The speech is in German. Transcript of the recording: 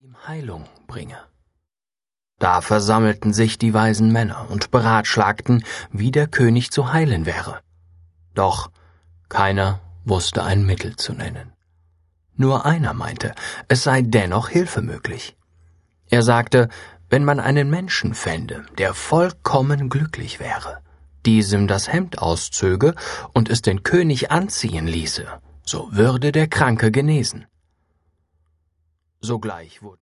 ihm Heilung bringe. Da versammelten sich die weisen Männer und beratschlagten, wie der König zu heilen wäre. Doch keiner wusste ein Mittel zu nennen. Nur einer meinte, es sei dennoch Hilfe möglich. Er sagte, wenn man einen Menschen fände, der vollkommen glücklich wäre, diesem das Hemd auszöge und es den König anziehen ließe, so würde der Kranke genesen. Sogleich wurde